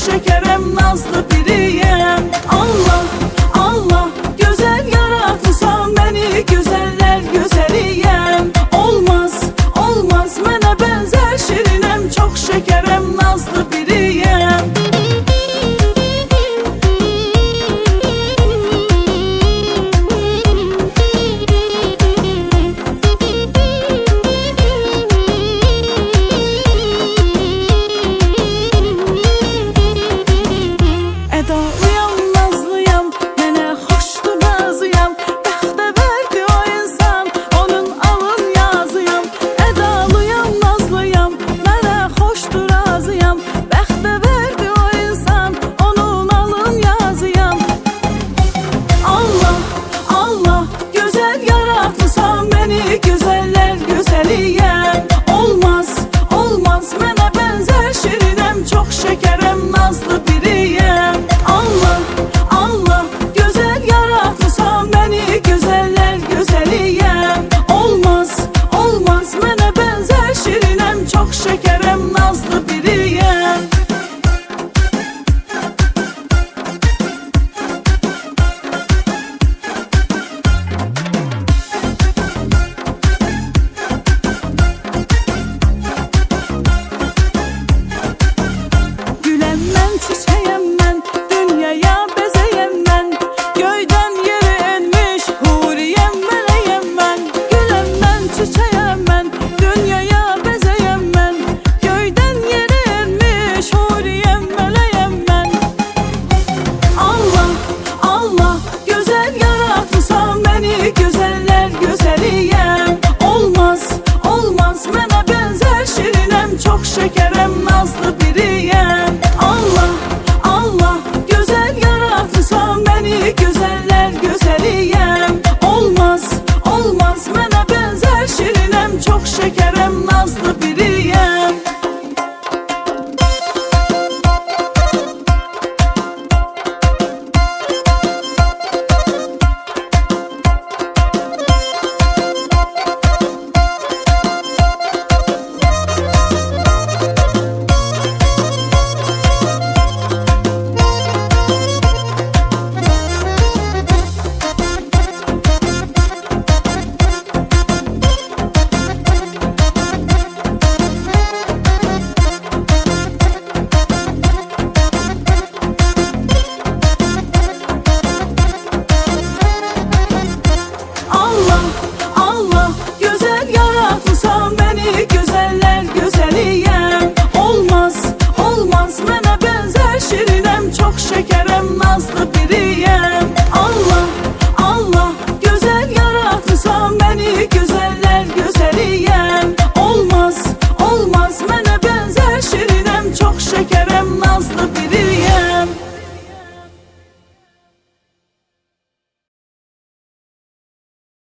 şekerem, nazlı biriyem. Allah, Allah, güzel yaratırsan beni, güzeller güzeliyem. Olmaz, olmaz, mənə benzer şirinem, çok şekerem, nazlı biriyem. Edalıyam, nazlıyam, mənə xoşdur, razıyam. Bəxtəvərdir o insan, onun alın yazıyam. Edalıyam, nazlıyam, mənə xoşdur, razıyam. Bəxtəvərdir o insan, onun alın yazıyam. Allah, Allah, gözəl yaratırsan beni, güzeller güzeliyem. Olmaz, olmaz, mənə benzer şirinem, çok şekerem, nazlı biriyem. Allah, Allah, güzel yaratırsan beni, güzeller güzeliyem. Olmaz, olmaz, mənə benzer şirinem, çok şekerem, nazlı biriyem. Güləm mən, çiçəyəm mən, dünyaya bezəyəm mən. Göydən yerə enmiş huriyəm, mələyəm mən. Güləm mən, çiçəyəm mən, dünyaya bezəyəm mən. Göydən yerə enmiş huriyəm, mələyəm mən. Allah, Allah, gözəl yaratırsan beni, güzeller güzeliyem. Olmaz, olmaz, mənə benzer şirinem, çok şekerem, nazlı biriyem. Allah, Allah, güzel yaratırsan beni, güzeller güzeliyem. Olmaz, olmaz, mənə benzer şirinem, çok şekerem, nazlı biriyem. Allah, Allah, güzel yaratırsan beni, güzeller güzeliyem. Olmaz, olmaz, mənə benzer şirinem, çok şekerem, nazlı biriyem.